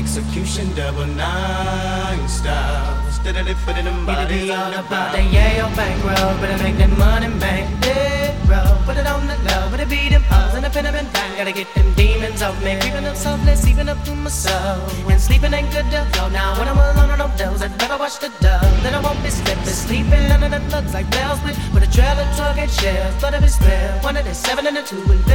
Execution double nine style. Steadily putting them bodies all on the about ground. that yayo bankroll, but I make that money bank. Dead roll, put it on the low, but I beat them hoes and I pin them in bang. Gotta get them demons off me, creeping up softly, seeping up through my soul. And sleeping ain't good to go. Now when I'm alone on no dose, I'd better watch the dove. Then I won't be slipping, sleeping under the looks like bells with a trailer truck and shells. But if it's fair, one of the 7 and the 2 11,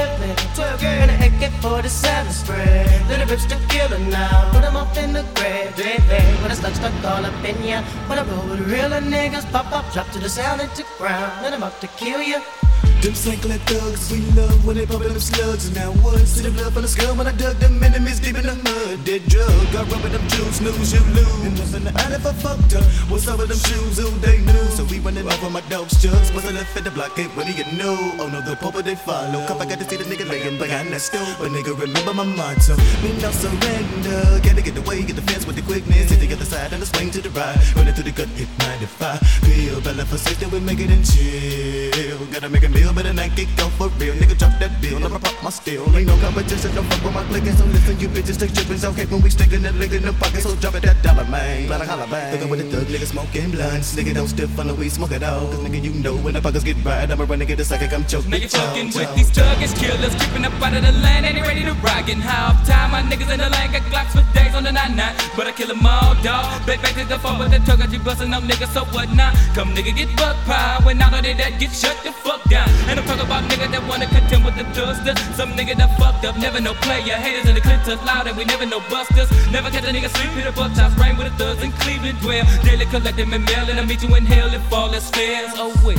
12 and an AK-47 spread. Little rips to kill her now, put them off in the grave. Dead, when I stuck all up in ya. When I roll with real niggas, pop, drop to the sound into ground. Then I'm up to kill ya. Them St. Clair thugs, we love when they poppin' them slugs. And now one, see the blood from the skull when I dug them enemies deep in the mud. Dead drug, got rubbing them juice, snooze, you lose. And nothing to add if I fucked up. What's up with them shoes, who they knew? So we running off on my dope's chucks. What's I left at the blockade, what do you know? Oh no, the pulpit they follow. Cop, I got to see the nigga laying behind that stove. But nigga, remember my motto. Me no surrender. Gotta get away, get the fence with the quickness. Hit the other side and the swing to the right. Running through the gut, hit 95. Peel, Bella for safety, we make it in chill. Gotta make a meal, but I kick off for real. Nigga drop that bill, never pop my steel. Ain't no competition, don't fuck with my clicking. So listen, you bitches take trippin'. Okay, when we stickin' that lick in the pocket, so drop it that dollar, man. Blood, I holla bang. Lookin' with the thug, nigga smoking blunts. Nigga don't stiff on the weed, smoke it all. Cause nigga, you know when the pockets get right, I'ma run and get a psychic, I'm choking. Now you fucking with these thuggers, killers, creeping up out of the land, ain't they ready to rock? Getting high off time, my niggas in the lane got Glocks for days on the 9-9. But I kill them all, dawg. Back to the phone with the tug, got you bustin' up niggas, so what now? Come nigga, get buck pie. When all of that get shut the fuck down. And I'm talking about niggas that wanna contend with the thugsters. Some nigga that fucked up, never no player. Haters in the clip tough loud and we never no busters. Never catch a nigga sleep, hit a buck tops, rain with the thugs in Cleveland dwell. Daily collect them and mail, and I meet you in hell if all is fair. Oh wait.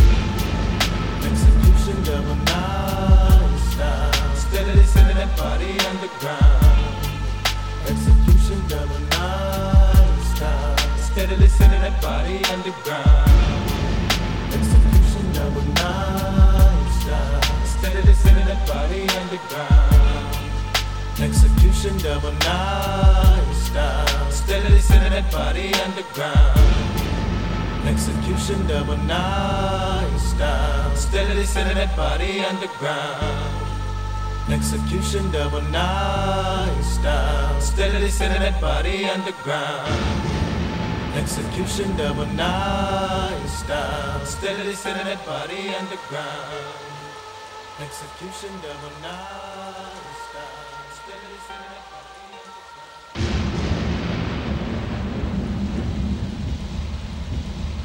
Execution double nine style. Steadily sending that body underground. Execution double nine style. Steadily sending that body underground. Execution double nine style. Steadily sending that body underground. Execution double nine style. Steadily sending that body underground. Execution double nine style. Steadily sending that body underground. Execution double nine style. Steadily sending that body underground. Execution double nine style. Steadily sending that body underground. Execution double nine style. Steadily sending that body.